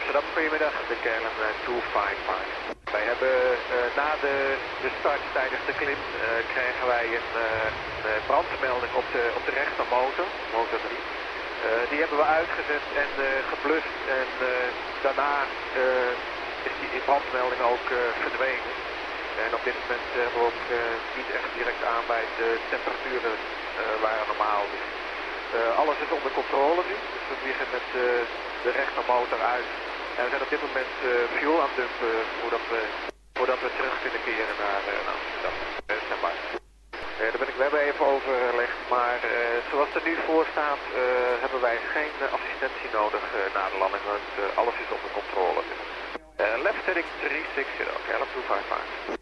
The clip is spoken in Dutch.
Amsterdam, goedemiddag, de KLM 255. Wij hebben na de start tijdens de klim kregen wij een brandmelding op de rechtermotor, motor 3. Die hebben we uitgezet en geblust en daarna is die brandmelding ook verdwenen. En op dit moment hebben we ook niet echt direct aan bij de temperaturen waren normaal. Dus, alles is onder controle nu, dus we vliegen met de rechtermotor uit. En we zijn op dit moment fuel aan het dumpen voordat we terug kunnen keren naar Amsterdam. We hebben even overlegd, maar zoals het er nu voor staat hebben wij geen assistentie nodig na de landing, want alles is onder controle. Left heading 360, KLM 255.